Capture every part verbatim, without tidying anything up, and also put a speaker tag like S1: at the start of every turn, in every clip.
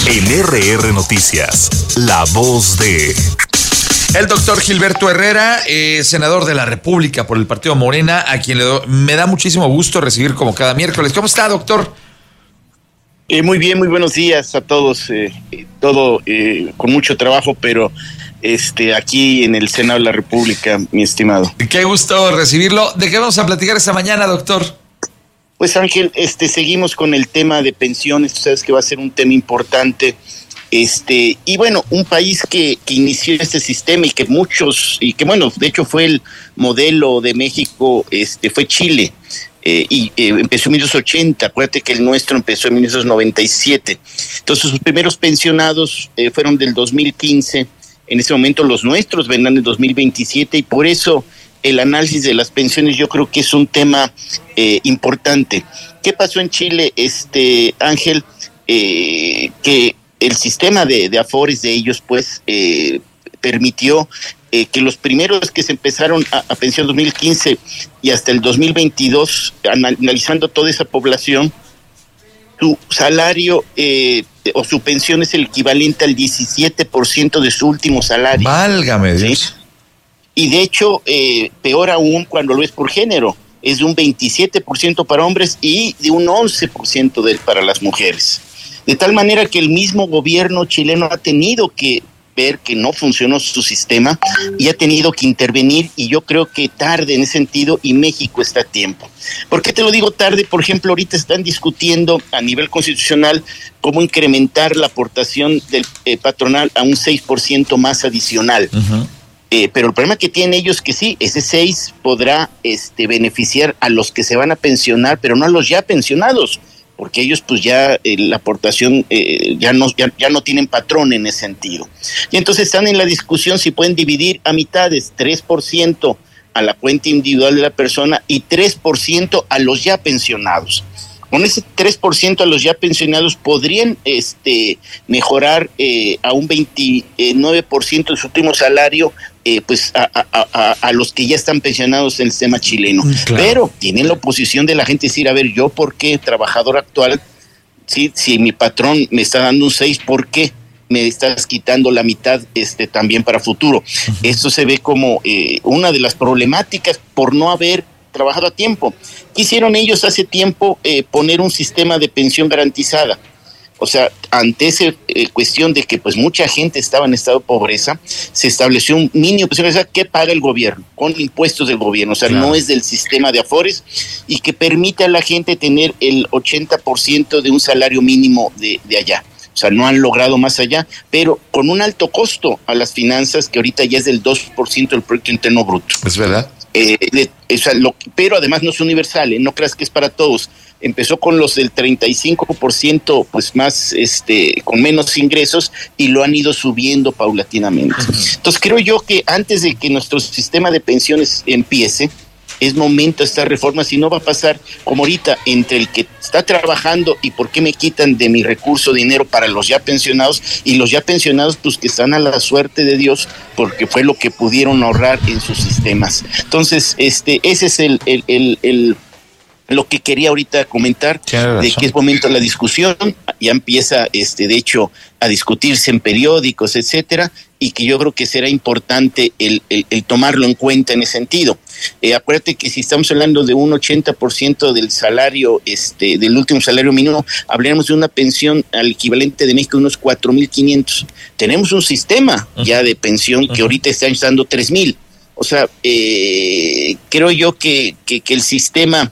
S1: En R R Noticias, la voz de...
S2: El doctor Gilberto Herrera, eh, senador de la República por el Partido Morena, a quien le do, me da muchísimo gusto recibir como cada miércoles. ¿Cómo está, doctor?
S3: Eh, muy bien, muy buenos días a todos. Eh, todo eh, con mucho trabajo, pero este aquí en el Senado de la República, mi estimado.
S2: Qué gusto recibirlo. ¿De qué vamos a platicar esta mañana, doctor?
S3: Pues Ángel, este seguimos con el tema de pensiones. Tú sabes que va a ser un tema importante. Este, y bueno, un país que, que inició este sistema y que muchos, y que bueno, de hecho fue el modelo de México, este, fue Chile, eh, y eh, empezó en mil novecientos ochenta, acuérdate que el nuestro empezó en mil novecientos noventa y siete. Entonces sus primeros pensionados eh, fueron del dos mil quince, en ese momento los nuestros vendrán en dos mil veintisiete, y por eso el análisis de las pensiones yo creo que es un tema eh, importante. ¿Qué pasó en Chile, este Ángel? Eh, que el sistema de, de afores de ellos, pues, eh, permitió eh, que los primeros que se empezaron a, a pensionar en dos mil quince y hasta el dos mil veintidós, analizando toda esa población, su salario eh, o su pensión es el equivalente al diecisiete por ciento de su último salario.
S2: Válgame Dios.
S3: ¿Sí? Y de hecho, eh, peor aún cuando lo es por género, es de un veintisiete por ciento para hombres y de un once por ciento de, para las mujeres. De tal manera que el mismo gobierno chileno ha tenido que ver que no funcionó su sistema y ha tenido que intervenir, y yo creo que tarde en ese sentido, y México está a tiempo. ¿Por qué te lo digo tarde? Por ejemplo, ahorita están discutiendo a nivel constitucional cómo incrementar la aportación del eh, patronal a un seis por ciento más adicional. Uh-huh. Eh, pero el problema que tienen ellos es que sí, ese seis podrá este, beneficiar a los que se van a pensionar, pero no a los ya pensionados, porque ellos pues ya eh, la aportación eh, ya no ya, ya no tienen patrón en ese sentido. Y entonces están en la discusión si pueden dividir a mitades, tres por ciento a la cuenta individual de la persona y tres por ciento a los ya pensionados. Con ese tres por ciento a los ya pensionados podrían este mejorar eh, a un veintinueve por ciento de su último salario, eh, pues a, a, a, a los que ya están pensionados en el sistema chileno. Claro. Pero tienen la oposición de la gente decir, a ver, yo por qué, trabajador actual, sí, si mi patrón me está dando un seis, ¿por qué me estás quitando la mitad este también para futuro? Uh-huh. Esto se ve como eh, una de las problemáticas por no haber trabajado a tiempo. Quisieron ellos hace tiempo eh, poner un sistema de pensión garantizada. O sea, ante esa eh, cuestión de que pues mucha gente estaba en estado de pobreza, se estableció un mínimo de pensión garantizada que paga el gobierno, con impuestos del gobierno. O sea, claro, no es del sistema de afores, y que permite a la gente tener el ochenta por ciento de un salario mínimo de, de allá. O sea, no han logrado más allá, pero con un alto costo a las finanzas, que ahorita ya es del dos por ciento del Producto Interno Bruto.
S2: Es verdad.
S3: Eh, de, o sea, lo, pero además no es universal, ¿eh? No creas que es para todos. Empezó con los del treinta y cinco por ciento, pues más, este, con menos ingresos, y lo han ido subiendo paulatinamente. Uh-huh. Entonces creo yo que antes de que nuestro sistema de pensiones empiece, es momento de estas reformas, y no va a pasar como ahorita entre el que está trabajando y por qué me quitan de mi recurso dinero para los ya pensionados, y los ya pensionados pues que están a la suerte de Dios porque fue lo que pudieron ahorrar en sus sistemas. Entonces, este, ese es el, el, el, el lo que quería ahorita comentar, de que es momento de la discusión, ya empieza, este, de hecho, a discutirse en periódicos, etcétera, y que yo creo que será importante el, el, el tomarlo en cuenta en ese sentido. Eh, acuérdate que si estamos hablando de un ochenta por ciento del salario, este, del último salario mínimo, hablaremos de una pensión al equivalente de México de unos cuatro mil quinientos. Tenemos un sistema uh-huh. ya de pensión que uh-huh. ahorita está dando tres mil. O sea, eh, creo yo que, que, que el sistema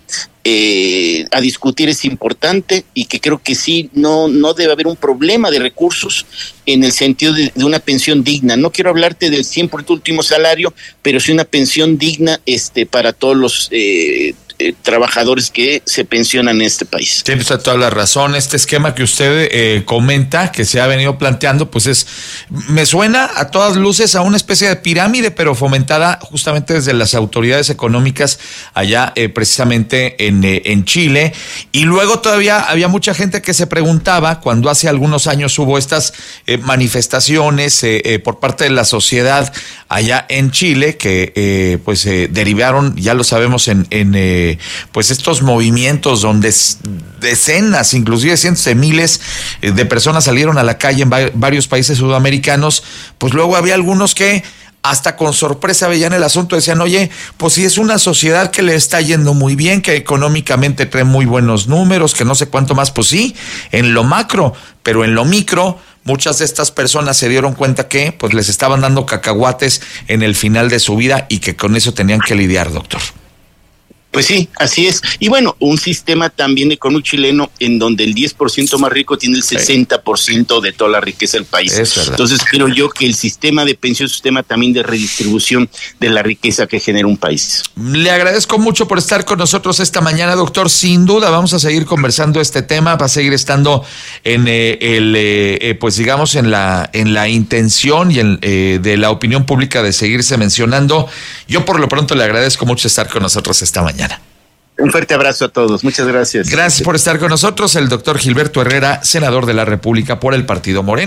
S3: eh, a discutir es importante, y que creo que sí, no, no debe haber un problema de recursos en el sentido de, de una pensión digna. No quiero hablarte del cien por ciento último salario, pero sí una pensión digna este, para todos los eh, eh, trabajadores que se pensionan en este país.
S2: Tiene usted toda la razón. Este esquema que usted eh, comenta, que se ha venido planteando, pues es, me suena a todas luces a una especie de pirámide, pero fomentada justamente desde las autoridades económicas allá eh, precisamente en, eh, en Chile. Y luego todavía había mucha gente que se preguntaba, cuando hace algunos años hubo estas eh, manifestaciones eh, eh, por parte de la sociedad allá en Chile, que eh, pues eh, derivaron, ya lo sabemos, en, en eh, eh, pues estos movimientos donde decenas, inclusive cientos de miles de personas salieron a la calle en va- varios países sudamericanos, pues luego había algunos que hasta con sorpresa veían el asunto, decían, oye, pues si es una sociedad que le está yendo muy bien, que económicamente trae muy buenos números, que no sé cuánto más, pues sí, en lo macro, pero en lo micro, muchas de estas personas se dieron cuenta que pues les estaban dando cacahuates en el final de su vida y que con eso tenían que lidiar, doctor.
S3: Pues sí, así es. Y bueno, un sistema también económico chileno en donde el diez por ciento más rico tiene el sesenta por ciento de toda la riqueza del país. Entonces creo yo que el sistema de pensión es un sistema también de redistribución de la riqueza que genera un país.
S2: Le agradezco mucho por estar con nosotros esta mañana, doctor. Sin duda vamos a seguir conversando este tema, va a seguir estando en eh, el, eh, pues digamos en la en la intención y en, eh, de la opinión pública de seguirse mencionando. Yo por lo pronto le agradezco mucho estar con nosotros esta mañana.
S3: Un fuerte abrazo a todos. Muchas gracias.
S2: Gracias por estar con nosotros. El doctor Gilberto Herrera, senador de la República por el Partido Morena.